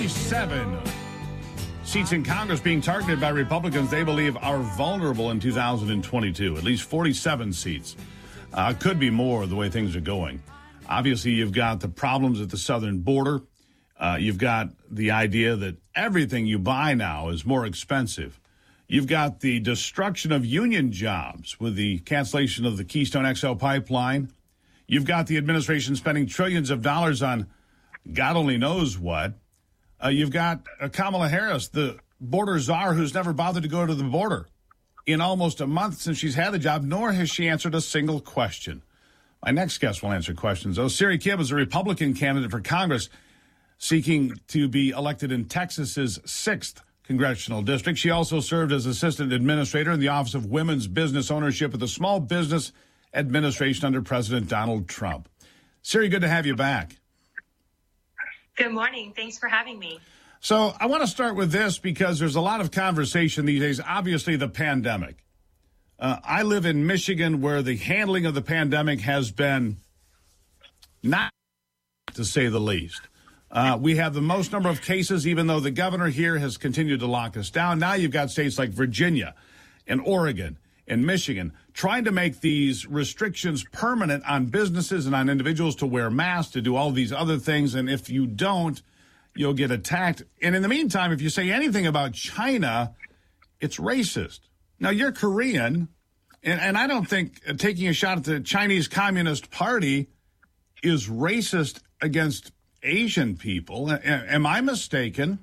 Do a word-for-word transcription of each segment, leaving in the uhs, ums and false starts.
forty-seven seats in Congress being targeted by Republicans they believe are vulnerable in two thousand twenty-two. At least forty-seven seats. Uh, could be more the way things are going. Obviously, you've got the problems at the southern border. Uh, you've got the idea that everything you buy now is more expensive. You've got the destruction of union jobs with the cancellation of the Keystone X L pipeline. You've got the administration spending trillions of dollars on God only knows what. Uh, you've got uh, Kamala Harris, the border czar who's never bothered to go to the border in almost a month since she's had the job, nor has she answered a single question. My next guest will answer questions, though. Siri Kibb is a Republican candidate for Congress seeking to be elected in Texas's sixth congressional district. She also served as assistant administrator in the Office of Women's Business Ownership at the Small Business Administration under President Donald Trump. Siri, good to have you back. Good morning. Thanks for having me. So I want to start with this because there's a lot of conversation these days, obviously the pandemic. Uh, I live in Michigan where the handling of the pandemic has been not, to say the least. Uh, we have the most number of cases, even though the governor here has continued to lock us down. Now you've got states like Virginia and Oregon and Michigan trying to make these restrictions permanent on businesses and on individuals to wear masks, to do all these other things. And if you don't, you'll get attacked. And in the meantime, if you say anything about China, it's racist. Now, you're Korean, and, and I don't think taking a shot at the Chinese Communist Party is racist against Asian people. A- am I mistaken?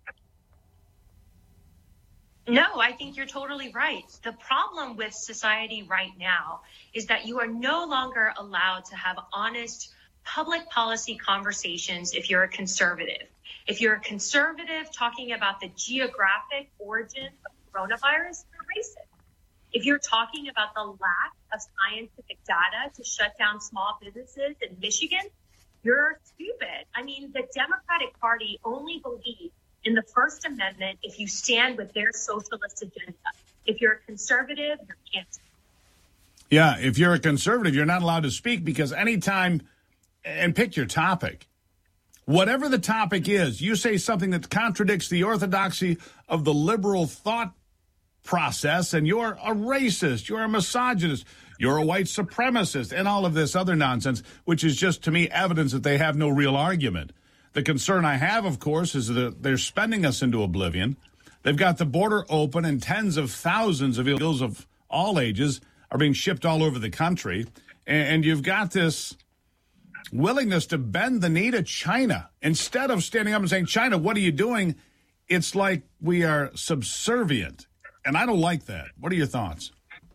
No, I think you're totally right. The problem with society right now is that you are no longer allowed to have honest public policy conversations if you're a conservative. If you're a conservative talking about the geographic origin of coronavirus, you're racist. If you're talking about the lack of scientific data to shut down small businesses in Michigan, you're stupid. I mean, the Democratic Party only believes in the First Amendment if you stand with their socialist agenda. If you're a conservative, you can't. Yeah, if you're a conservative, you're not allowed to speak because anytime, and pick your topic, whatever the topic is, you say something that contradicts the orthodoxy of the liberal thought process, and you're a racist, you're a misogynist, you're a white supremacist, and all of this other nonsense, which is just, to me, evidence that they have no real argument. The concern I have, of course, is that they're spending us into oblivion. They've got the border open, and tens of thousands of illegals of all ages are being shipped all over the country. And you've got this willingness to bend the knee to China. Instead of standing up and saying, China, what are you doing? It's like we are subservient. And I don't like that. What are your thoughts?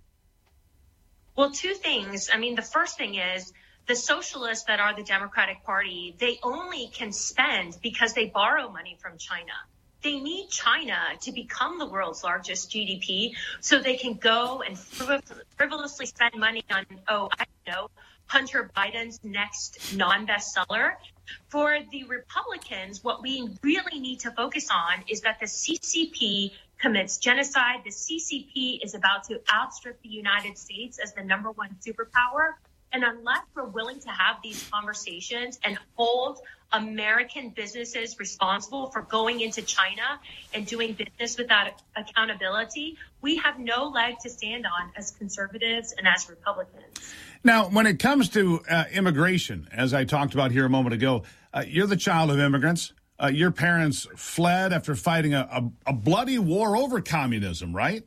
Well, two things. I mean, the first thing is the socialists that are the Democratic Party, they only can spend because they borrow money from China. They need China to become the world's largest G D P so they can go and frivolously spend money on, oh, I don't know, Hunter Biden's next non-bestseller. For the Republicans, what we really need to focus on is that the C C P commits genocide. The C C P is about to outstrip the United States as the number one superpower. And unless we're willing to have these conversations and hold American businesses responsible for going into China and doing business without accountability, we have no leg to stand on as conservatives and as Republicans. Now, when it comes to uh, immigration, as I talked about here a moment ago, uh, you're the child of immigrants. Uh, your parents fled after fighting a, a, a bloody war over communism, right?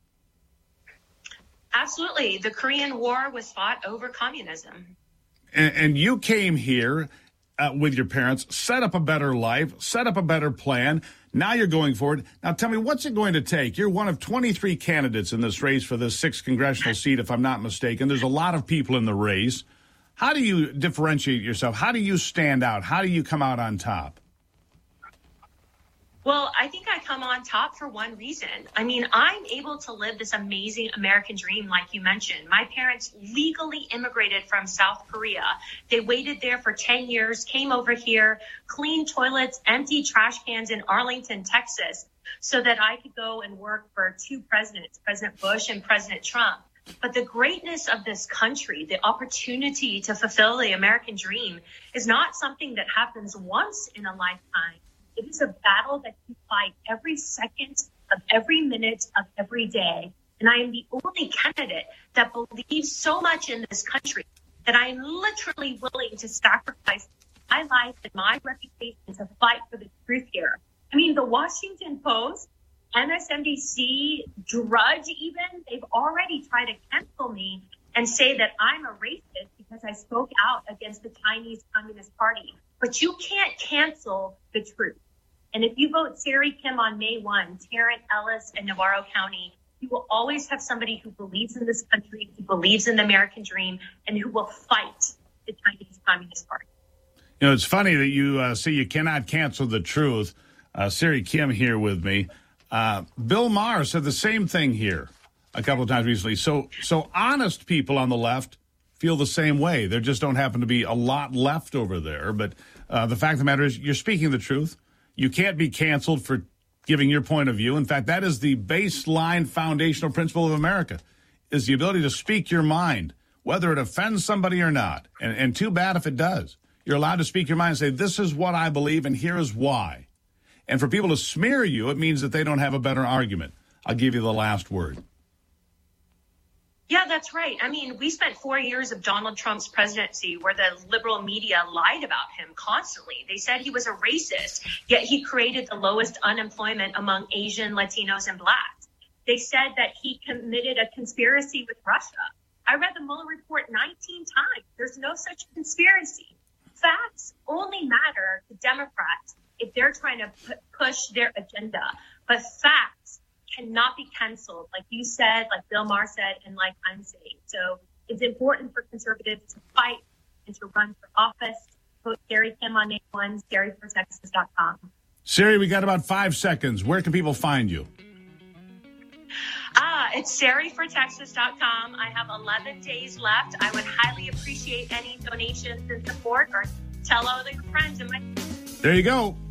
Absolutely. The Korean War was fought over communism. And, and you came here uh, with your parents, set up a better life, set up a better plan. Now you're going forward. Now tell me, what's it going to take? You're one of twenty-three candidates in this race for this sixth congressional seat, if I'm not mistaken. There's a lot of people in the race. How do you differentiate yourself? How do you stand out? How do you come out on top? Well, I think I come on top for one reason. I mean, I'm able to live this amazing American dream, like you mentioned. My parents legally immigrated from South Korea. They waited there for ten years, came over here, cleaned toilets, emptied trash cans in Arlington, Texas, so that I could go and work for two presidents, President Bush and President Trump. But the greatness of this country, the opportunity to fulfill the American dream, is not something that happens once in a lifetime. It is a battle that you fight every second of every minute of every day. And I am the only candidate that believes so much in this country that I am literally willing to sacrifice my life and my reputation to fight for the truth here. I mean, the Washington Post, M S N B C, Drudge even, they've already tried to cancel me and say that I'm a racist because I spoke out against the Chinese Communist Party. But you can't cancel the truth. And if you vote Sari Kim on May first, Tarrant, Ellis, and Navarro County, you will always have somebody who believes in this country, who believes in the American dream, and who will fight the Chinese Communist Party. You know, it's funny that you uh, say you cannot cancel the truth. Uh, Sari Kim here with me. Uh, Bill Maher said the same thing here a couple of times recently. So, so honest people on the left feel the same way. There just don't happen to be a lot left over there. But uh, the fact of the matter is you're speaking the truth. You can't be canceled for giving your point of view. In fact, that is the baseline foundational principle of America, is the ability to speak your mind, whether it offends somebody or not. And, and too bad if it does. You're allowed to speak your mind and say, this is what I believe and here is why. And for people to smear you, it means that they don't have a better argument. I'll give you the last word. Yeah, that's right. I mean, we spent four years of Donald Trump's presidency where the liberal media lied about him constantly. They said he was a racist, yet he created the lowest unemployment among Asian, Latinos, and Blacks. They said that he committed a conspiracy with Russia. I read the Mueller report nineteen times. There's no such conspiracy. Facts only matter to Democrats if they're trying to p- push their agenda. But facts cannot be canceled, like you said, like Bill Maher said, and like I'm saying. So it's important for conservatives to fight and to run for office. Vote Sari Kim on May first, Sari for Texas dot com. Sari, we got about five seconds. Where can people find you? Ah, it's Sari for Texas dot com. I have eleven days left. I would highly appreciate any donations and support, or tell all your friends. And my- there you go.